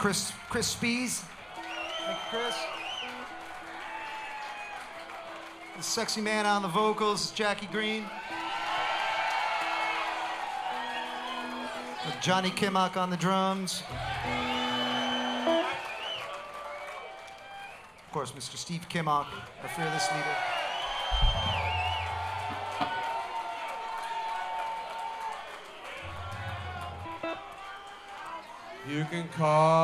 Chris Spies. Thank you, Chris. The sexy man on the vocals, Jackie Green. With Johnny Kimmock on the drums. Of course, Mr. Steve Kimmock, our fearless leader. You can call